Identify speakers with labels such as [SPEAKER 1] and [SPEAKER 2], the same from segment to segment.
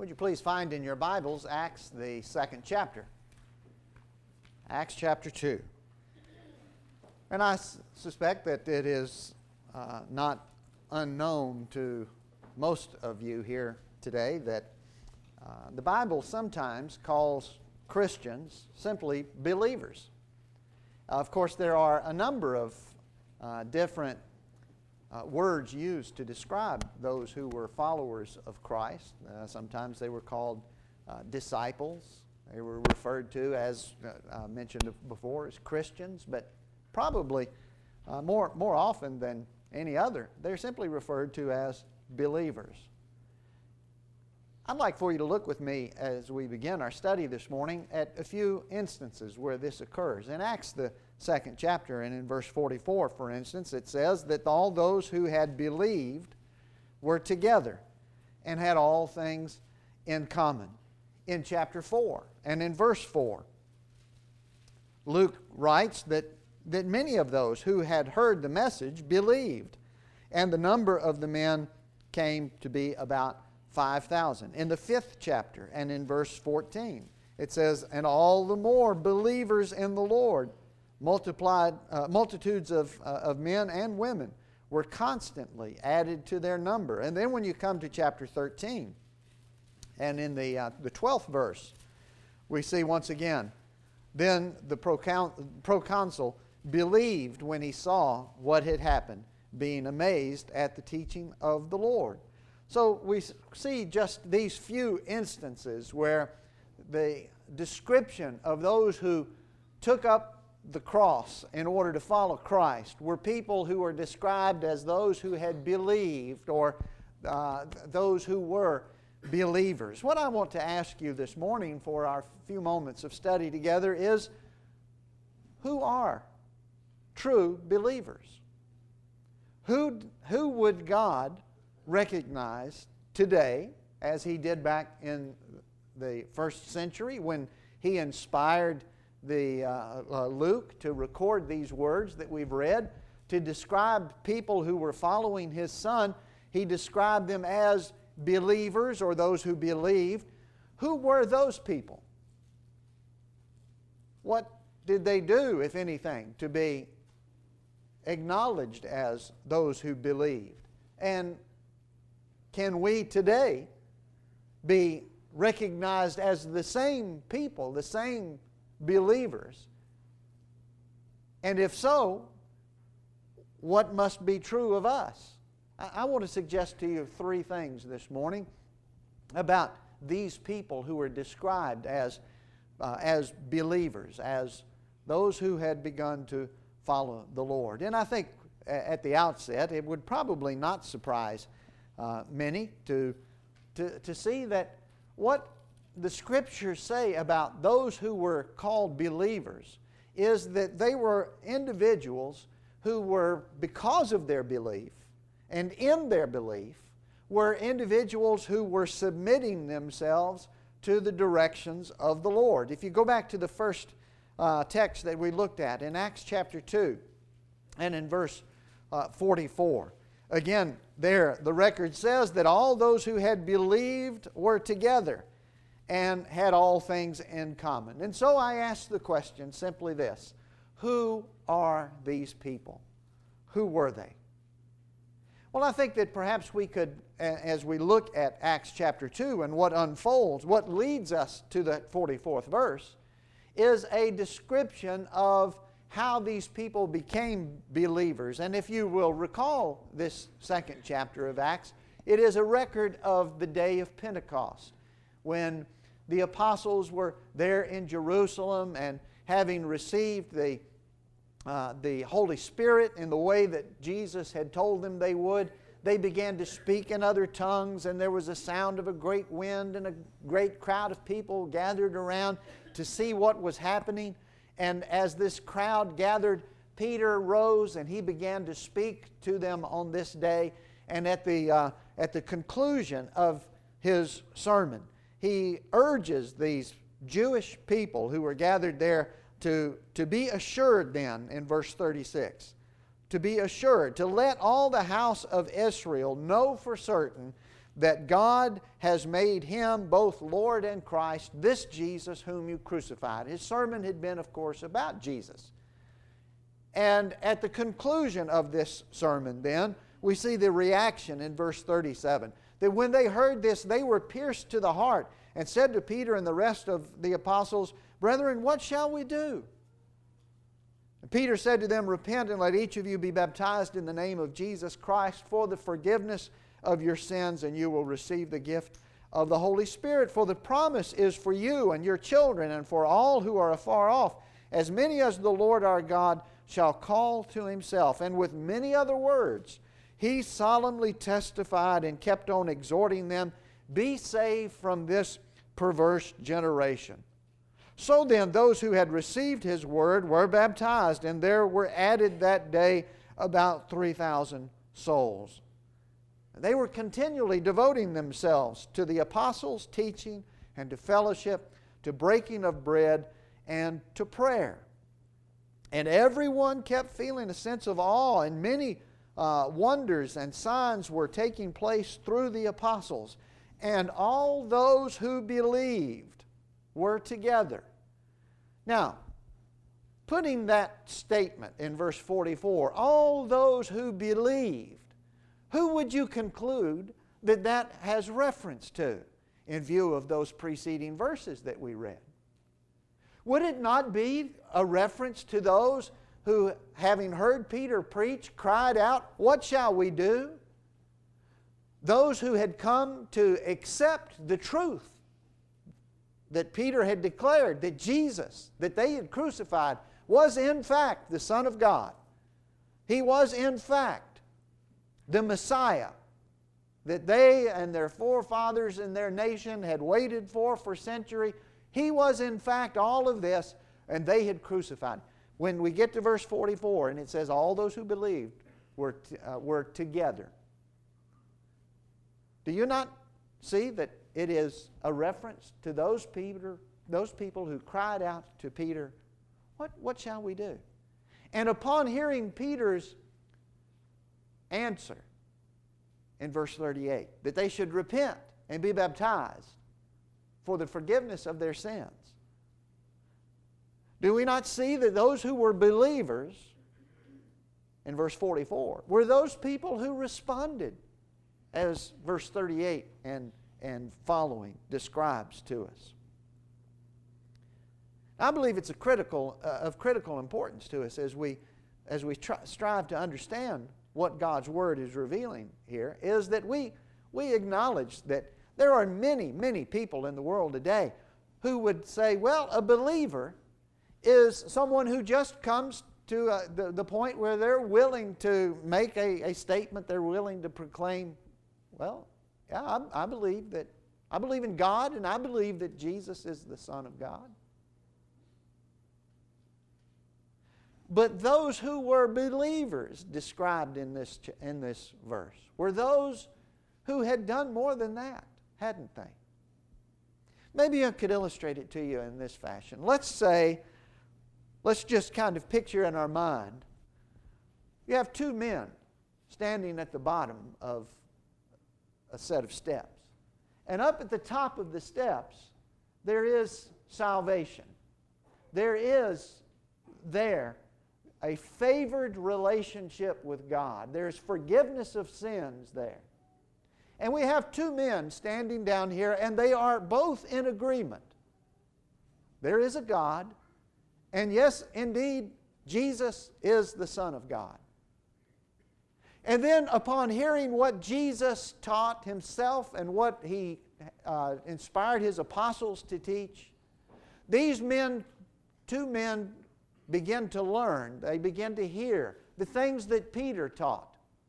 [SPEAKER 1] Would you please find in your Bibles Acts, the second chapter? Acts chapter 2. And I suspect that it is not unknown to most of you here today that the Bible sometimes calls Christians simply believers. Of course, there are a number of different words used to describe those who were followers of Christ. Sometimes they were called disciples. They were referred to, as mentioned before, as Christians, but probably more often than any other, they're simply referred to as believers. I'd like for you to look with me as we begin our study this morning at a few instances where this occurs. In Acts, the second chapter, and in verse 44, for instance, it says that all those who had believed were together and had all things in common. In chapter 4 and in verse 4, Luke writes that many of those who had heard the message believed, and the number of the men came to be about 5,000. In the 5th chapter and in verse 14, it says, and all the more believers in the Lord, multitudes of men and women were constantly added to their number. And then when you come to chapter 13, and in the 12th verse, we see once again, then the proconsul believed when he saw what had happened, being amazed at the teaching of the Lord. So we see just these few instances where the description of those who took up the cross in order to follow Christ were people who were described as those who had believed, or those who were believers. What I want to ask you this morning for our few moments of study together is, who are true believers? Who would God recognize today, as He did back in the first century when He inspired Luke to record these words that we've read, to describe people who were following His Son? He described them as believers, or those who believed. Who were those people? What did they do, if anything, to be acknowledged as those who believed? And can we today be recognized as the same people, the same believers? And if so, what must be true of us? I want to suggest to you three things this morning about these people who are described as believers, as those who had begun to follow the Lord. And I think at the outset it would probably not surprise many to see that what the Scriptures say about those who were called believers is that they were individuals who were, because of their belief and in their belief, were individuals who were submitting themselves to the directions of the Lord. If you go back to the first text that we looked at in Acts chapter 2 and in verse 44, again, there the record says that all those who had believed were together and had all things in common. And so I ask the question simply this: who are these people? Who were they? Well, I think that perhaps we could, as we look at Acts chapter 2 and what unfolds, what leads us to the 44th verse, is a description of how these people became believers. And if you will recall this second chapter of Acts, it is a record of the day of Pentecost, when the apostles were there in Jerusalem, and having received the Holy Spirit in the way that Jesus had told them they would, they began to speak in other tongues, and there was a sound of a great wind, and a great crowd of people gathered around to see what was happening. And as this crowd gathered, Peter rose and he began to speak to them on this day. And at the conclusion of his sermon, he urges these Jewish people who were gathered there to be assured then, in verse 36, to be assured, to let all the house of Israel know for certain that God has made Him both Lord and Christ, this Jesus whom you crucified. His sermon had been, of course, about Jesus. And at the conclusion of this sermon, then, we see the reaction in verse 37. That when they heard this, they were pierced to the heart and said to Peter and the rest of the apostles, Brethren, what shall we do? And Peter said to them, Repent and let each of you be baptized in the name of Jesus Christ for the forgiveness of your sins, and you will receive the gift of the Holy Spirit. For the promise is for you and your children and for all who are afar off, as many as the Lord our God shall call to Himself. And with many other words, He solemnly testified and kept on exhorting them, Be saved from this perverse generation. So then, those who had received His word were baptized, and there were added that day about 3,000 souls. They were continually devoting themselves to the apostles' teaching and to fellowship, to breaking of bread, and to prayer. And everyone kept feeling a sense of awe, and many wonders and signs were taking place through the apostles. And all those who believed were together. Now, putting that statement in verse 44, all those who believed, who would you conclude that that has reference to in view of those preceding verses that we read? Would it not be a reference to those who, having heard Peter preach, cried out, What shall we do? Those who had come to accept the truth that Peter had declared, that Jesus, that they had crucified, was in fact the Son of God. He was in fact the Messiah that they and their forefathers and their nation had waited for centuries. He was in fact all of this, and they had crucified. When we get to verse 44, and it says, all those who believed were together. Do you not see that it is a reference to those people who cried out to Peter, what shall we do? And upon hearing Peter's answer in verse 38, that they should repent and be baptized for the forgiveness of their sins, do we not see that those who were believers in verse 44 were those people who responded as verse 38 and following describes to us? I believe it's of critical importance to us as we strive to understand what God's Word is revealing here, is that we acknowledge that there are many, many people in the world today who would say, well, a believer is someone who just comes to the point where they're willing to make a statement, they're willing to proclaim, well, yeah, I believe in God, and I believe that Jesus is the Son of God. But those who were believers described in this verse were those who had done more than that, hadn't they? Maybe I could illustrate it to you in this fashion. Let's just kind of picture in our mind, you have two men standing at the bottom of a set of steps. And up at the top of the steps, there is salvation. There is there a favored relationship with God. There's forgiveness of sins there. And we have two men standing down here, and they are both in agreement. There is a God, and yes, indeed, Jesus is the Son of God. And then upon hearing what Jesus taught Himself and what He inspired His apostles to teach, these two men begin to learn, they begin to hear the things that Peter taught.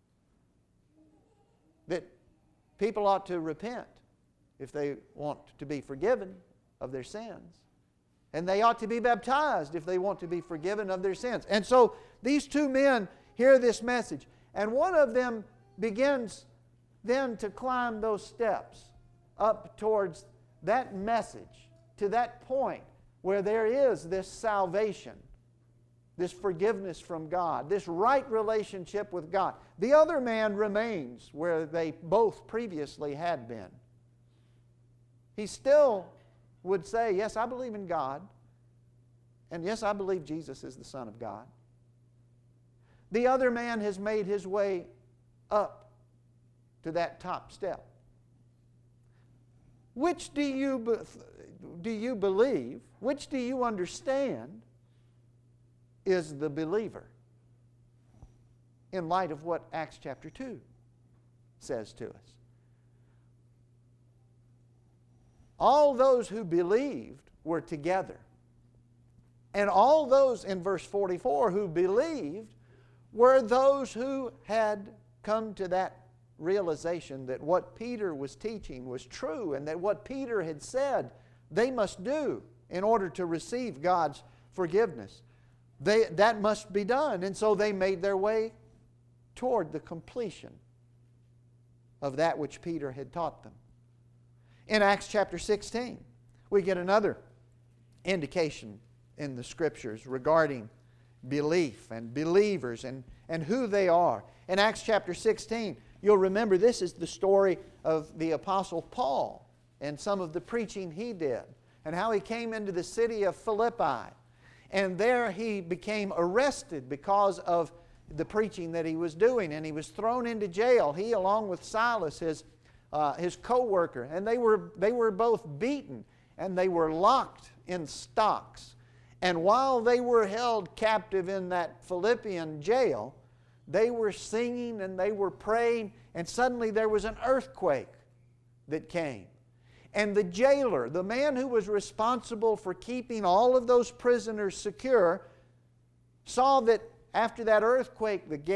[SPEAKER 1] That people ought to repent if they want to be forgiven of their sins. And they ought to be baptized if they want to be forgiven of their sins. And so these two men hear this message. And one of them begins then to climb those steps up towards that message, to that point where there is this salvation this forgiveness from God, this right relationship with God. The other man remains where they both previously had been. He still would say, yes, I believe in God, and yes, I believe Jesus is the Son of God. The other man has made his way up to that top step. Which do you believe, which do you understand is the believer in light of what Acts chapter 2 says to us? All those who believed were together. And all those in verse 44 who believed were those who had come to that realization that what Peter was teaching was true, and that what Peter had said they must do in order to receive God's forgiveness. That must be done. And so they made their way toward the completion of that which Peter had taught them. In Acts chapter 16, we get another indication in the Scriptures regarding belief and believers and who they are. In Acts chapter 16, you'll remember this is the story of the Apostle Paul and some of the preaching he did, and how he came into the city of Philippi. And there he became arrested because of the preaching that he was doing, and he was thrown into jail, he along with Silas, his co-worker, and they were both beaten, and they were locked in stocks. And while they were held captive in that Philippian jail, they were singing and they were praying, and suddenly there was an earthquake that came. And the jailer, the man who was responsible for keeping all of those prisoners secure, saw that after that earthquake, the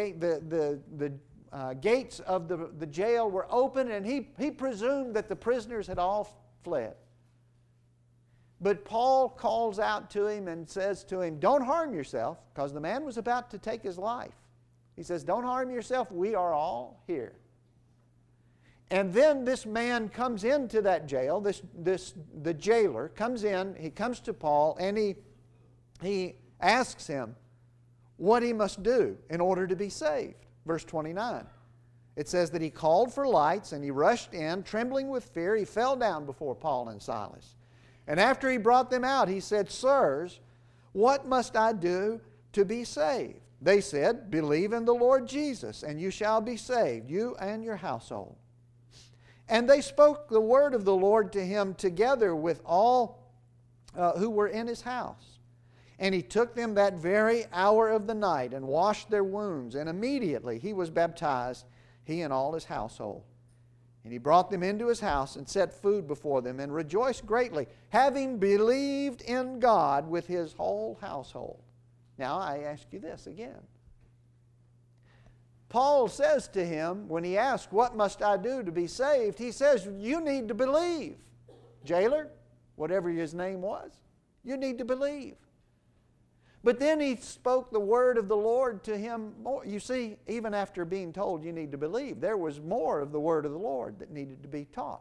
[SPEAKER 1] gates of the jail were open, and he presumed that the prisoners had all fled. But Paul calls out to him and says to him, don't harm yourself, because the man was about to take his life. He says, don't harm yourself, we are all here. And then this man comes into that jail, the jailer comes in, he comes to Paul, and he asks him what he must do in order to be saved. Verse 29. It says that he called for lights, and he rushed in, trembling with fear. He fell down before Paul and Silas. And after he brought them out, he said, sirs, what must I do to be saved? They said, believe in the Lord Jesus, and you shall be saved, you and your household. And they spoke the word of the Lord to him together with all who were in his house. And he took them that very hour of the night and washed their wounds. And immediately he was baptized, he and all his household. And he brought them into his house and set food before them and rejoiced greatly, having believed in God with his whole household. Now I ask you this again. Paul says to him, when he asks, what must I do to be saved? He says, you need to believe. Jailer, whatever his name was, you need to believe. But then he spoke the word of the Lord to him more. You see, even after being told you need to believe, there was more of the word of the Lord that needed to be taught.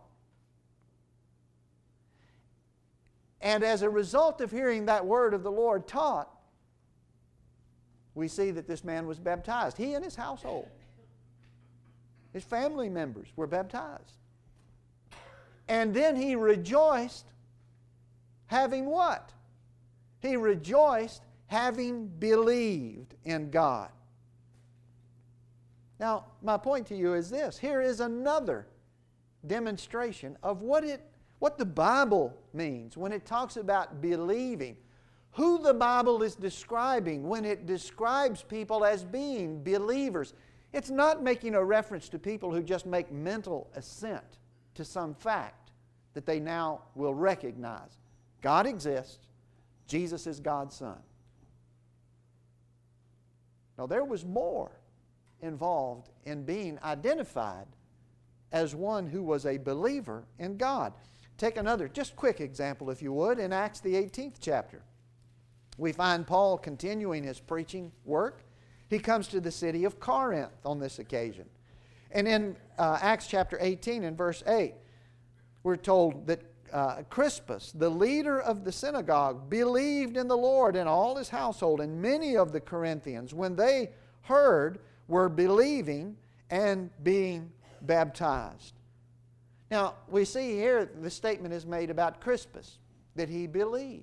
[SPEAKER 1] And as a result of hearing that word of the Lord taught, we see that this man was baptized. He and his household. His family members were baptized. And then he rejoiced having what? He rejoiced having believed in God. Now, my point to you is this. Here is another demonstration of what the Bible means when it talks about believing. Who the Bible is describing when it describes people as being believers. It's not making a reference to people who just make mental assent to some fact that they now will recognize. God exists. Jesus is God's Son. Now, there was more involved in being identified as one who was a believer in God. Take another, just quick example, if you would, in Acts the 18th chapter. We find Paul continuing his preaching work. He comes to the city of Corinth on this occasion. And in Acts chapter 18 and verse 8, we're told that Crispus, the leader of the synagogue, believed in the Lord and all his household, and many of the Corinthians, when they heard, were believing and being baptized. Now, we see here the statement is made about Crispus, that he believed.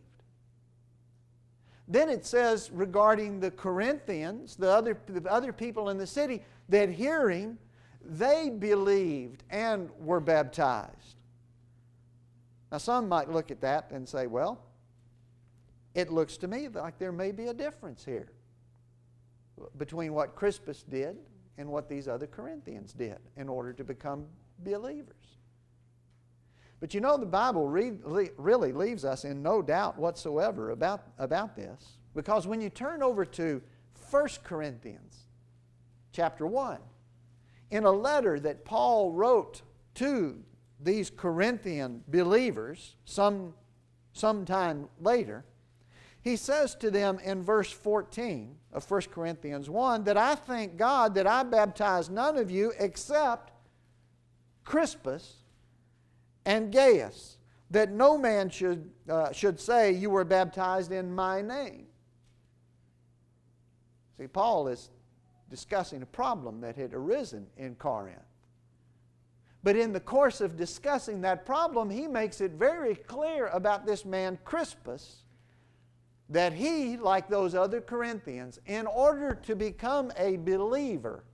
[SPEAKER 1] Then it says regarding the Corinthians, the other people in the city, that hearing, they believed and were baptized. Now, some might look at that and say, well, it looks to me like there may be a difference here between what Crispus did and what these other Corinthians did in order to become believers. But you know, the Bible really leaves us in no doubt whatsoever about this, because when you turn over to 1 Corinthians chapter 1, in a letter that Paul wrote to these Corinthian believers sometime later, he says to them in verse 14 of 1 Corinthians 1 that I thank God that I baptized none of you except Crispus and Gaius, that no man should say you were baptized in my name. See, Paul is discussing a problem that had arisen in Corinth. But in the course of discussing that problem, he makes it very clear about this man Crispus that he, like those other Corinthians, in order to become a believer,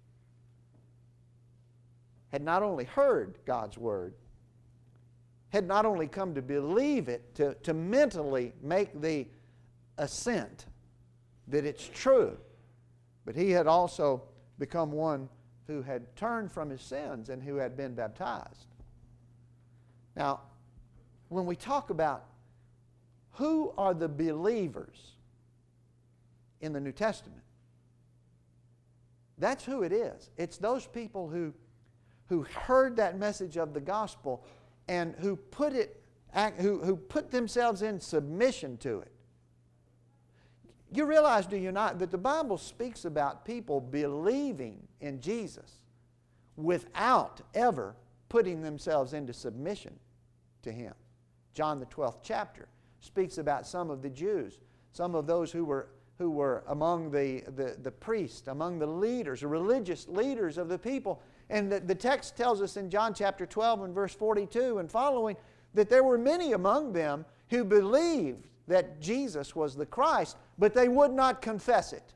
[SPEAKER 1] had not only heard God's Word, had not only come to believe it, to mentally make the assent that it's true, but he had also become one who had turned from his sins and who had been baptized. Now, when we talk about who are the believers in the New Testament, that's who it is. It's those people who heard that message of the gospel and who put themselves in submission to it. You realize, do you not, that the Bible speaks about people believing in Jesus without ever putting themselves into submission to Him. John the 12th chapter speaks about some of the Jews, some of those who were among the priests, among the leaders, the religious leaders of the people. And the text tells us in John chapter 12 and verse 42 and following that there were many among them who believed that Jesus was the Christ, but they would not confess it.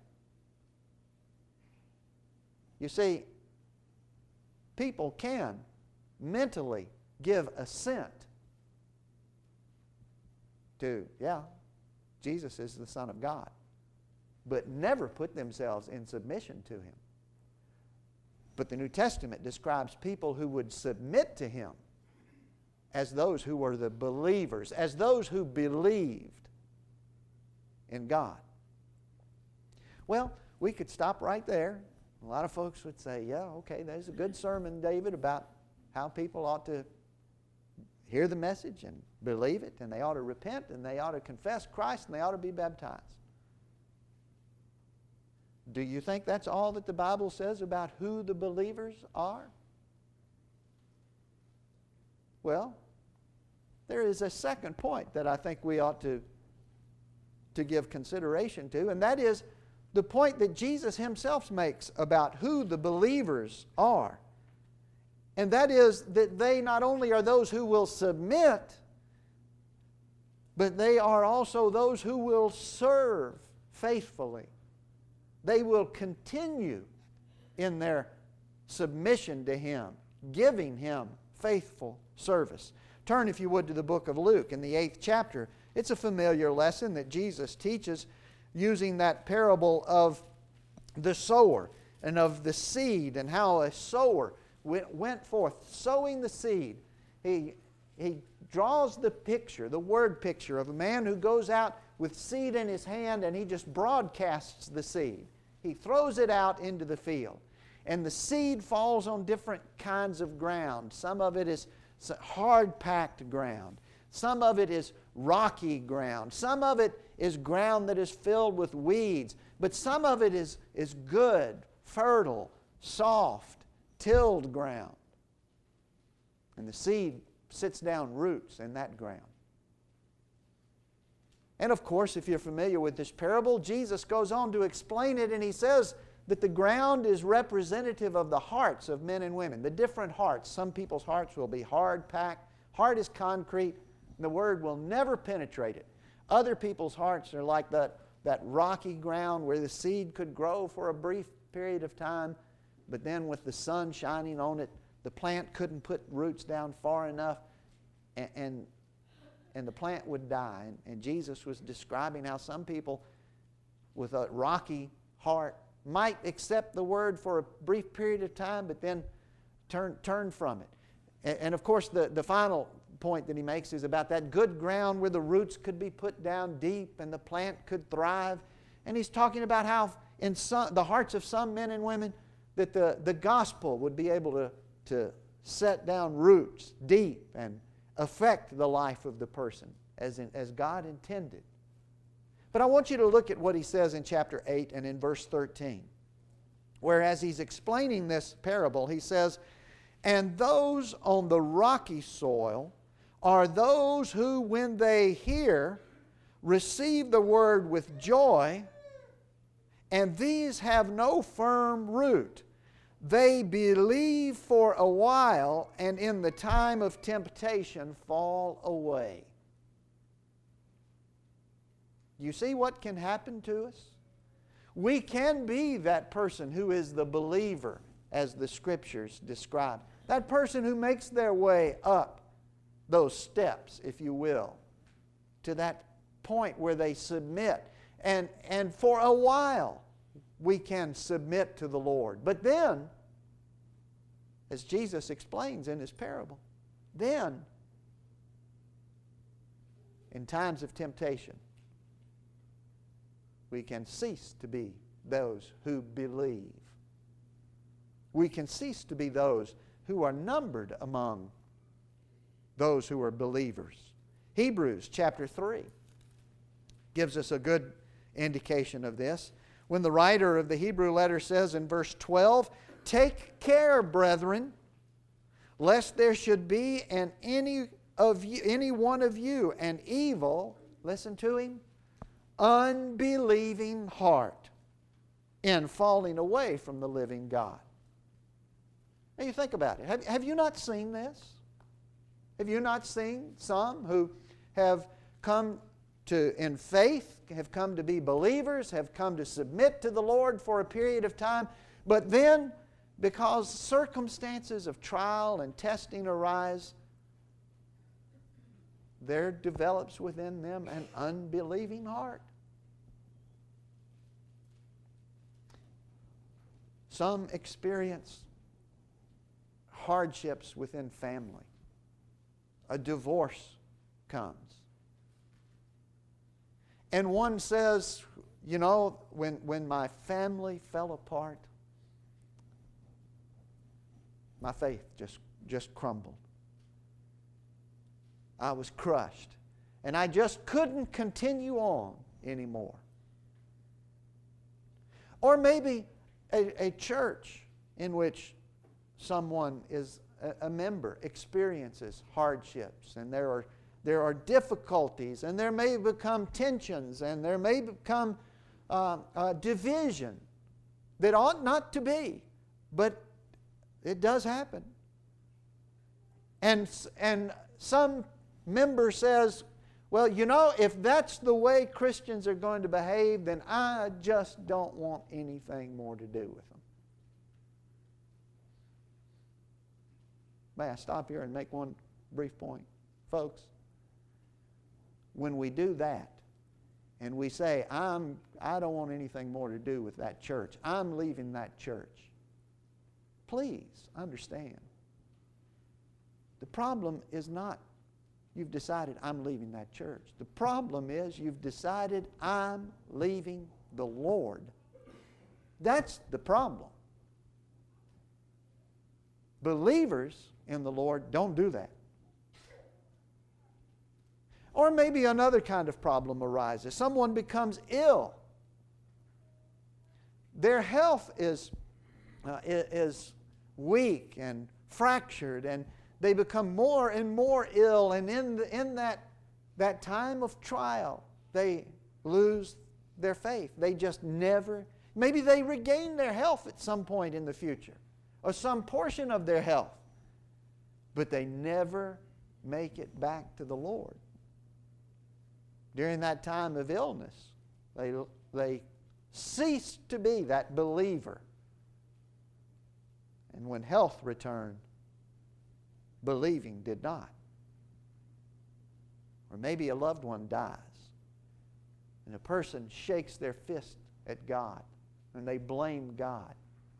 [SPEAKER 1] You see, people can mentally give assent to, yeah, Jesus is the Son of God, but never put themselves in submission to Him. But the New Testament describes people who would submit to Him as those who were the believers, as those who believed in God. Well, we could stop right there. A lot of folks would say, yeah, okay, there's a good sermon, David, about how people ought to hear the message and believe it, and they ought to repent, and they ought to confess Christ, and they ought to be baptized. Do you think that's all that the Bible says about who the believers are? Well, there is a second point that I think we ought to give consideration to, and that is the point that Jesus Himself makes about who the believers are. And that is that they not only are those who will submit, but they are also those who will serve faithfully. They will continue in their submission to Him, giving Him faithful service. Turn, if you would, to the book of Luke in the 8th chapter. It's a familiar lesson that Jesus teaches using that parable of the sower and of the seed and how a sower went forth sowing the seed. He draws the picture, the word picture of a man who goes out with seed in his hand and he just broadcasts the seed. He throws it out into the field. And the seed falls on different kinds of ground. Some of it is hard-packed ground. Some of it is rocky ground. Some of it is ground that is filled with weeds. But some of it is good, fertile, soft, tilled ground. And the seed sits down roots in that ground. And of course, if you're familiar with this parable, Jesus goes on to explain it, and He says that the ground is representative of the hearts of men and women, the different hearts. Some people's hearts will be hard packed. Heart is concrete. The Word will never penetrate it. Other people's hearts are like that rocky ground where the seed could grow for a brief period of time, but then with the sun shining on it, the plant couldn't put roots down far enough, and the plant would die. And Jesus was describing how some people with a rocky heart might accept the Word for a brief period of time, but then turn from it. And of course, the final point that He makes is about that good ground where the roots could be put down deep and the plant could thrive. And He's talking about how in the hearts of some men and women that the gospel would be able to set down roots deep and affect the life of the person as God intended. But I want you to look at what He says in chapter 8 and in verse 13. Whereas He's explaining this parable, He says, "And those on the rocky soil are those who, when they hear, receive the word with joy, and these have no firm root. They believe for a while, and in the time of temptation fall away." You see what can happen to us? We can be that person who is the believer, as the Scriptures describe. That person who makes their way up those steps, if you will, to that point where they submit. And for a while, we can submit to the Lord. But then, as Jesus explains in His parable, then, in times of temptation, we can cease to be those who believe. We can cease to be those who are numbered among those who are believers. Hebrews chapter 3 gives us a good indication of this. When the writer of the Hebrew letter says in verse 12, "Take care, brethren, lest there should be in any one of you an evil," listen to him, "unbelieving heart in falling away from the living God." Now you think about it. Have you not seen this? Have you not seen some who have come to, in faith, have come to be believers, have come to submit to the Lord for a period of time, but then, because circumstances of trial and testing arise, there develops within them an unbelieving heart. Some experience hardships within family. A divorce comes. And one says, you know, when my family fell apart, my faith just crumbled. I was crushed. And I just couldn't continue on anymore. Or maybe a church in which someone is a member experiences hardships, and there are difficulties, and there may become tensions, and there may become division that ought not to be, but it does happen. And some member says, well, you know, if that's the way Christians are going to behave, then I just don't want anything more to do with them. May I stop here and make one brief point? Folks, when we do that and we say, I don't want anything more to do with that church, I'm leaving that church, please understand, the problem is not you've decided I'm leaving that church. The problem is you've decided I'm leaving the Lord. That's the problem. Believers in the Lord don't do that. Or maybe another kind of problem arises. Someone becomes ill. Their health is weak and fractured, and they become more and more ill, and in that time of trial, they lose their faith. They just never, maybe they regain their health at some point in the future, or some portion of their health, but they never make it back to the Lord. During that time of illness, they cease to be that believer. And when health returned, believing did not. Or maybe a loved one dies, and a person shakes their fist at God, and they blame God.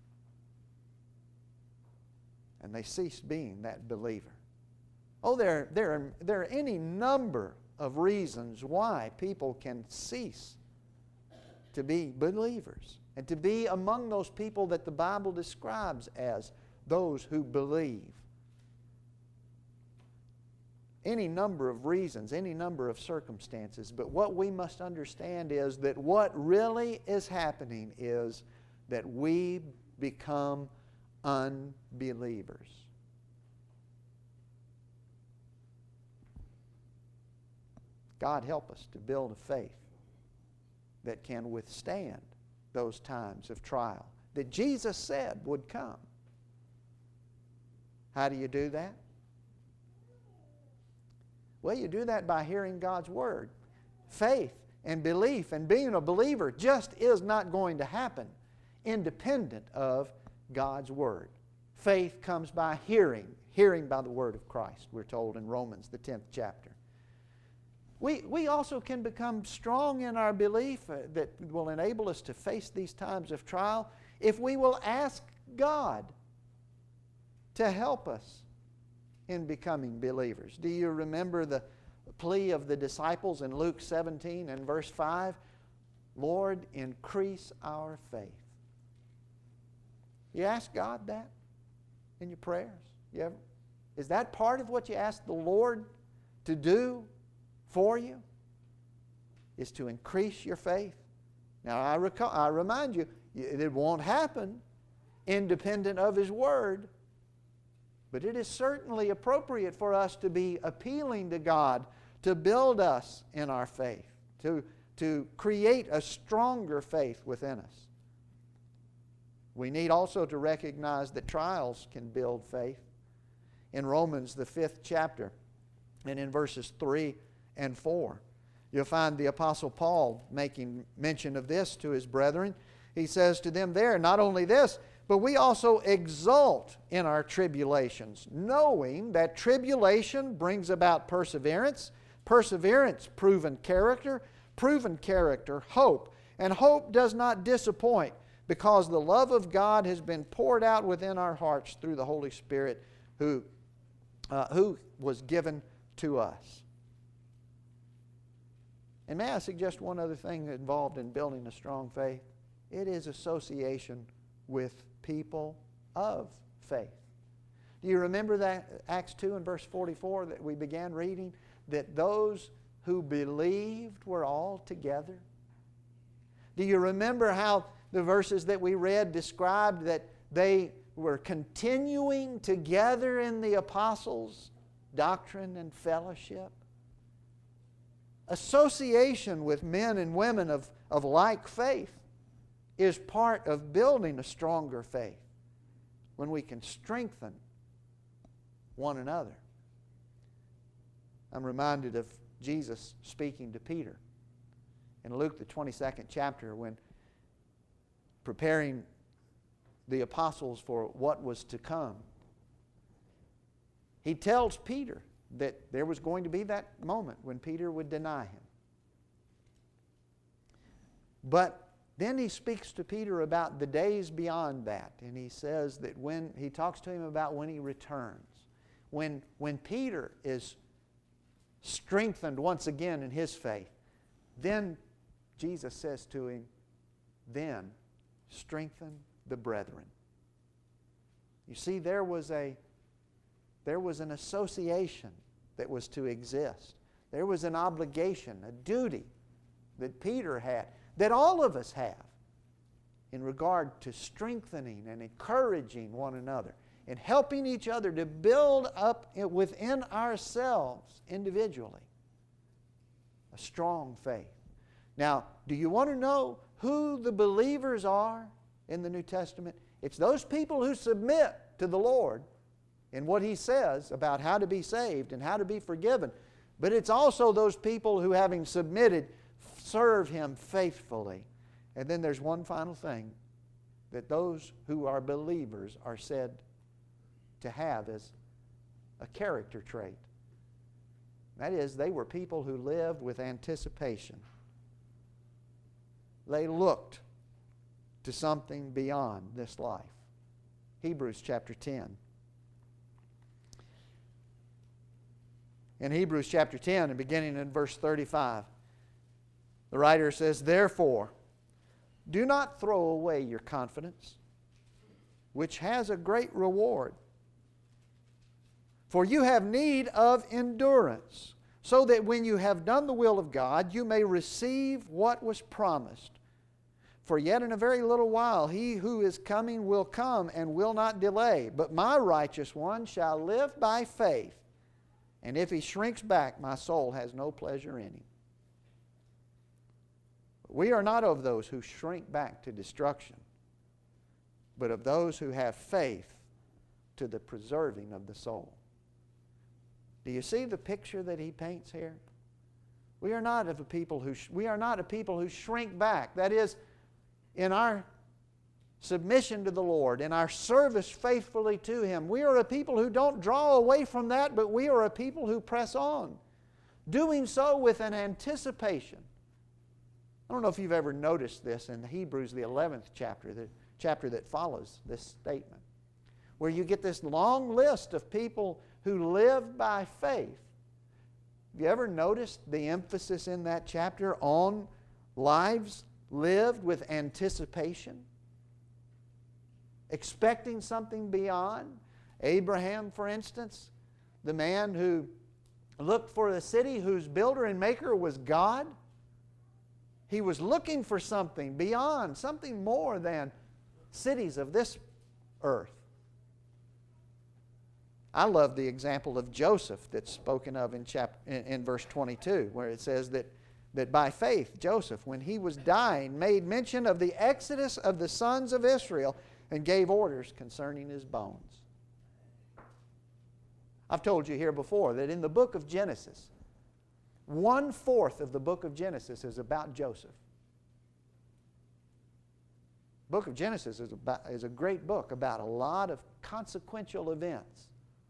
[SPEAKER 1] And they cease being that believer. Oh, there are any number of reasons why people can cease to be believers and to be among those people that the Bible describes as those who believe. Any number of reasons, any number of circumstances, but what we must understand is that what really is happening is that we become unbelievers. God help us to build a faith that can withstand those times of trial that Jesus said would come. How do you do that? Well, you do that by hearing God's Word. Faith and belief and being a believer just is not going to happen independent of God's Word. Faith comes by hearing by the Word of Christ, we're told in Romans, the 10th chapter. We also can become strong in our belief that will enable us to face these times of trial if we will ask God to help us in becoming believers. Do you remember the plea of the disciples in Luke 17 and verse 5? Lord, increase our faith. You ask God that in your prayers? Is that part of what you ask the Lord to do for you? Is to increase your faith? Now I remind you, it won't happen independent of His Word. But it is certainly appropriate for us to be appealing to God to build us in our faith, to create a stronger faith within us. We need also to recognize that trials can build faith. In Romans, the 5th chapter, and in verses 3 and 4, you'll find the Apostle Paul making mention of this to his brethren. He says to them there, not only this, but we also exult in our tribulations, knowing that tribulation brings about perseverance, perseverance, proven character, hope. And hope does not disappoint, because the love of God has been poured out within our hearts through the Holy Spirit who was given to us. And may I suggest one other thing involved in building a strong faith? It is association with people of faith. Do you remember that Acts 2 and verse 44 that we began reading? That those who believed were all together? Do you remember how the verses that we read described that they were continuing together in the apostles' doctrine and fellowship? Association with men and women of like faith is part of building a stronger faith when we can strengthen one another. I'm reminded of Jesus speaking to Peter in Luke the 22nd chapter when preparing the apostles for what was to come. He tells Peter that there was going to be that moment when Peter would deny him. But then he speaks to Peter about the days beyond that, and he says that when he talks to him about when he returns, when Peter is strengthened once again in his faith, then Jesus says to him, then strengthen the brethren. You see, there was an association that was to exist. There was an obligation, a duty that Peter had, that all of us have, in regard to strengthening and encouraging one another in helping each other to build up within ourselves individually a strong faith. Now, do you want to know who the believers are in the New Testament? It's those people who submit to the Lord in what He says about how to be saved and how to be forgiven. But it's also those people who, having submitted, serve Him faithfully. And then there's one final thing that those who are believers are said to have as a character trait. That is, they were people who lived with anticipation. They looked to something beyond this life. Hebrews chapter 10. In Hebrews chapter 10, and beginning in verse 35, the writer says, "Therefore, do not throw away your confidence, which has a great reward. For you have need of endurance, so that when you have done the will of God, you may receive what was promised. For yet in a very little while He who is coming will come and will not delay. But my righteous one shall live by faith. And if he shrinks back, my soul has no pleasure in him." We are not of those who shrink back to destruction, but of those who have faith to the preserving of the soul. Do you see the picture that he paints here? We are not a people who shrink back. That is, in our submission to the Lord, in our service faithfully to Him, we are a people who don't draw away from that, but we are a people who press on, doing so with an anticipation. I don't know if you've ever noticed this in Hebrews, the 11th chapter, the chapter that follows this statement, where you get this long list of people who live by faith. Have you ever noticed the emphasis in that chapter on lives lived with anticipation? Expecting something beyond. Abraham, for instance, the man who looked for a city whose builder and maker was God. He was looking for something beyond, something more than cities of this earth. I love the example of Joseph that's spoken of in verse 22, where it says that by faith Joseph, when he was dying, made mention of the exodus of the sons of Israel and gave orders concerning his bones. I've told you here before that in the book of Genesis, 1/4 of the book of Genesis is about Joseph. The book of Genesis is a great book about a lot of consequential events.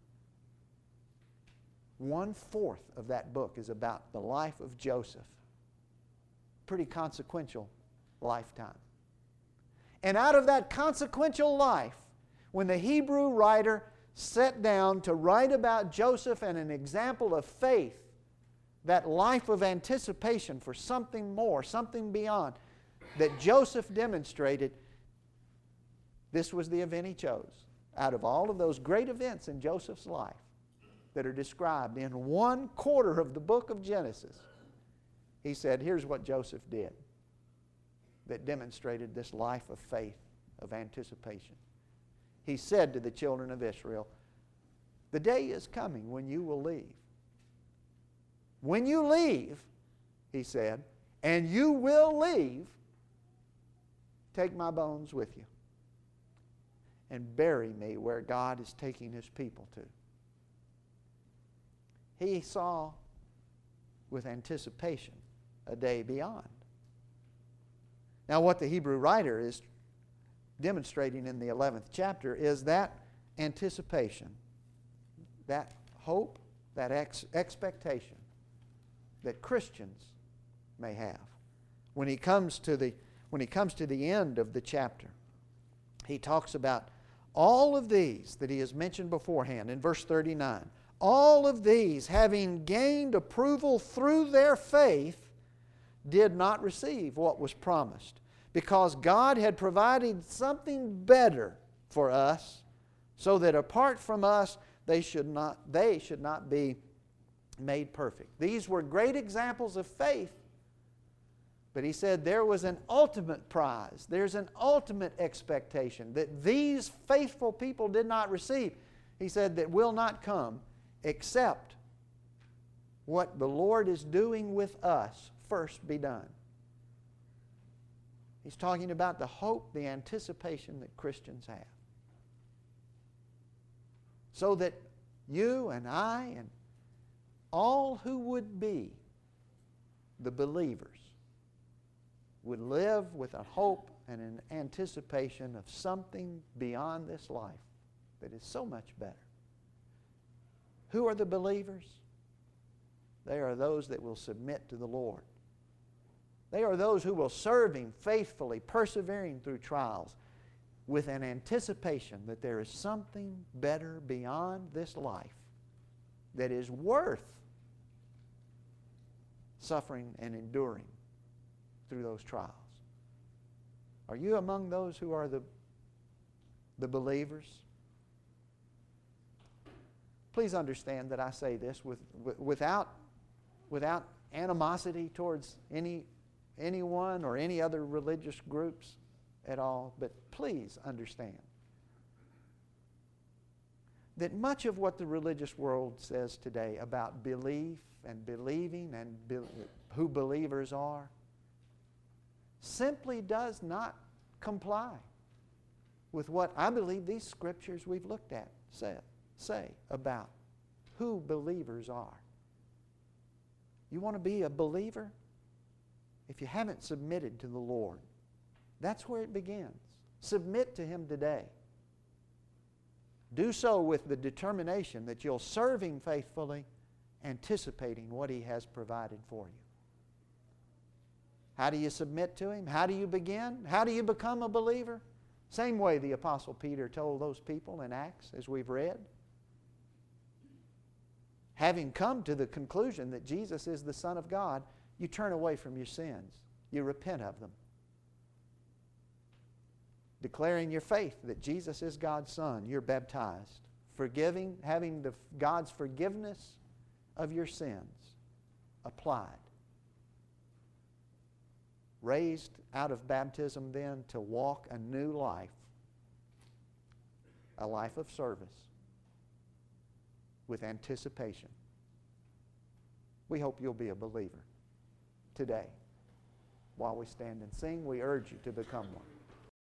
[SPEAKER 1] 1/4 of that book is about the life of Joseph. Pretty consequential lifetime. And out of that consequential life, when the Hebrew writer sat down to write about Joseph and an example of faith, that life of anticipation for something more, something beyond, that Joseph demonstrated, this was the event he chose. Out of all of those great events in Joseph's life that are described in 1/4 of the book of Genesis, he said, here's what Joseph did that demonstrated this life of faith, of anticipation. He said to the children of Israel, "The day is coming when you will leave. When you leave," he said, "and you will leave, take my bones with you and bury me where God is taking His people to." He saw with anticipation a day beyond. Now, what the Hebrew writer is demonstrating in the 11th chapter is that anticipation, that hope, that expectation that Christians may have. When he comes to the end of the chapter, he talks about all of these that he has mentioned beforehand in verse 39. All of these, having gained approval through their faith, did not receive what was promised, because God had provided something better for us, so that apart from us they should not be made perfect. These were great examples of faith, But he said there was an ultimate prize. There's an ultimate expectation that these faithful people did not receive. He said that will not come except what the Lord is doing with us first be done. He's talking about the hope, the anticipation that Christians have. So that you and I and all who would be the believers would live with a hope and an anticipation of something beyond this life that is so much better. Who are the believers? They are those that will submit to the Lord. They are those who will serve Him faithfully, persevering through trials, with an anticipation that there is something better beyond this life that is worth suffering and enduring through those trials. Are you among those who are the believers? Please understand that I say this without animosity towards anyone or any other religious groups at all, but please understand that much of what the religious world says today about belief and believing and who believers are simply does not comply with what I believe these scriptures we've looked at say about who believers are. You want to be a believer? If you haven't submitted to the Lord, that's where it begins. Submit to Him today. Do so with the determination that you'll serve Him faithfully, anticipating what He has provided for you. How do you submit to Him? How do you begin? How do you become a believer? Same way the Apostle Peter told those people in Acts, as we've read. Having come to the conclusion that Jesus is the Son of God, you turn away from your sins. You repent of them. Declaring your faith that Jesus is God's Son, you're baptized. Having God's forgiveness of your sins applied. Raised out of baptism then to walk a new life. A life of service with anticipation. We hope you'll be a believer today. While we stand and sing, we urge you to become one.